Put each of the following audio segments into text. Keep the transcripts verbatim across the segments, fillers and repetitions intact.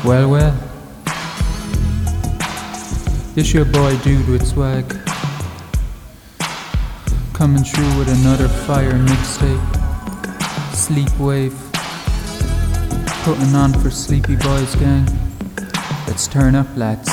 Well, well, this your boy Dude with Swag, coming through with another fire mixtape. Sleep Wave, putting on for Sleepy Boys gang. Let's turn up, lads.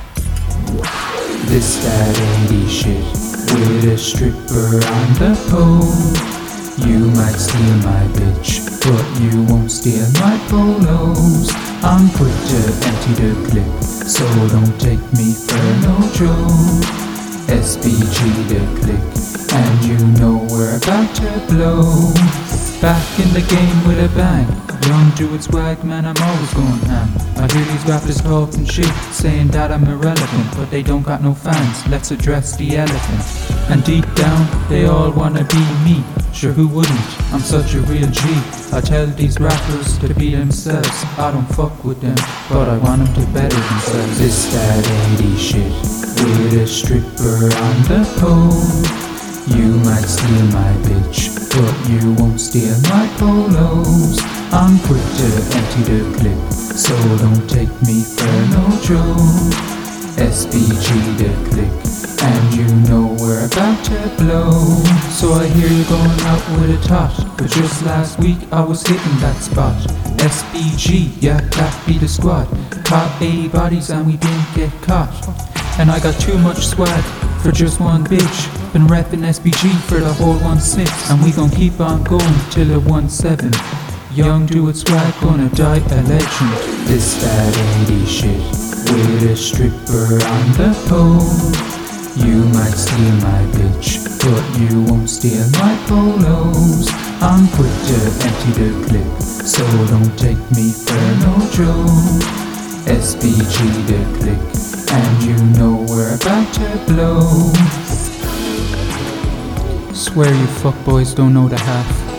This that eighties shit with a stripper on the pole. You might steal my bitch, but you won't steal my polos. I'm quick to empty the clip, so don't take me for no joke. S B G the click, and you know we're about to blow. Back in the game with a bang. Young Dude Swag, man, I'm always going ham. I hear these rappers talking shit, saying that I'm irrelevant, but they don't got no fans. Let's address the elephant. And deep down, they all wanna be me. Sure, who wouldn't? I'm such a real G. I tell these rappers to be themselves. I don't fuck with them, but I want them to better themselves. This that eighties shit with a stripper on the pole. You might steal my bitch, but you won't steal my polos. I'm quick to empty the clip, so don't take me for no joke. S B G the click, and you know we're about to blow. So I hear you going out with a tot, but just last week I was hitting that spot. S B G, yeah, that be the squad. Top A bodies and we didn't get caught. And I got too much swag for just one bitch. Been reppin' S B G for the whole one six, and we gon' keep on going till it one seven. Young Dude with Swag gonna die a legend. This that eighties shit with a stripper on the pole. You might steal my bitch, but you won't steal my polos. I'm quick to empty the clip, so don't take me for no joke. S B G the click, and you know we're about to blow. Swear you fuckboys don't know the half.